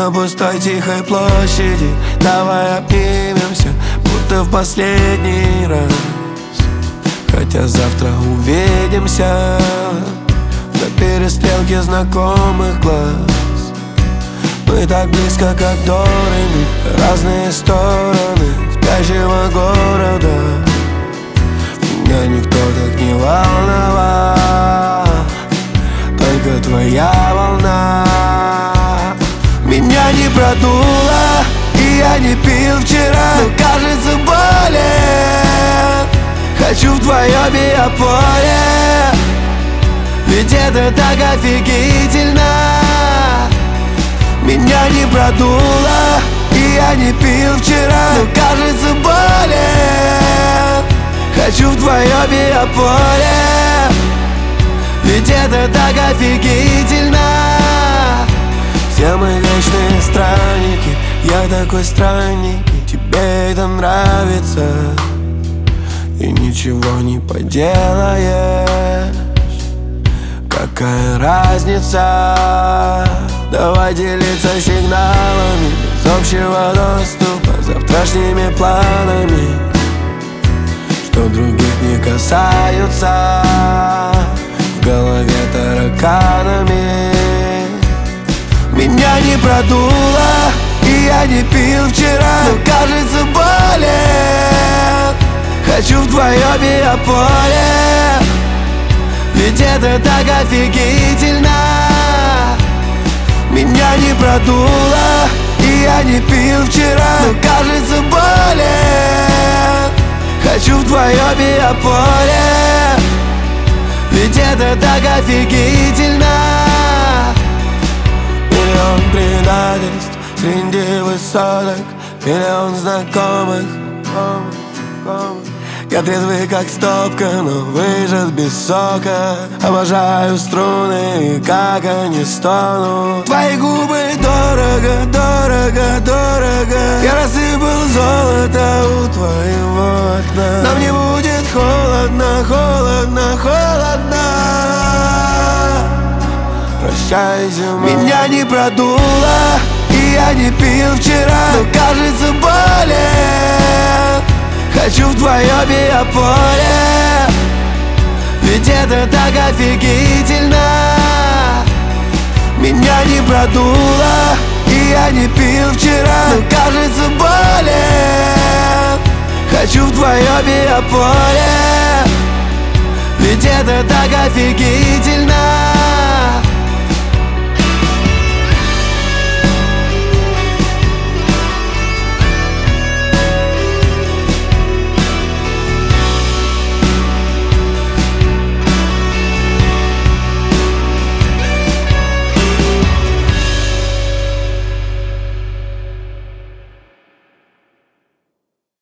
на пустой тихой площади. Давай обнимемся, будто в последний раз. Хотя завтра увидимся на перестрелке знакомых глаз. Мы так близко, как до Ре-ми, разные стороны спящего города. Меня никто так не волновал, только твоя волна. Меня не продуло, и я не пил вчера, но кажется болен. Хочу в твоем биополе, ведь это так офигительно. Меня не продуло, и я не пил вчера, но кажется болен. Хочу в твоем биополе, ведь это так офигительно. Все мы вечные странники, я такой странник, и тебе это нравится. И ничего не поделаешь, какая разница? Давай делиться сигналами без общего доступа, завтрашними планами, что других не касаются, в голове тараканами. Меня не продуло, и я не пил вчера, но кажется болен. Хочу в твоем биополе, ведь это так офигительно. Меня не продуло, и я не пил вчера, но кажется болен. Хочу в твоем биополе, ведь это так офигительно. Миллион предательств среди высоток, миллион знакомых. Я трезвый как стопка, но выжат без сока. Обожаю струны, как они стонут. Твои губы дорого, дорого, дорого. Я рассыпал золото у твоего окна. Нам не будет холодно, холодно, холодно. Прощай, зима. Меня не продуло, и я не пил вчера, но кажется болен. Хочу в твоем биополе, ведь это так офигительно. Меня не продуло, и я не пил вчера, но кажется болен. Хочу в твоем биополе, ведь это так офигительно.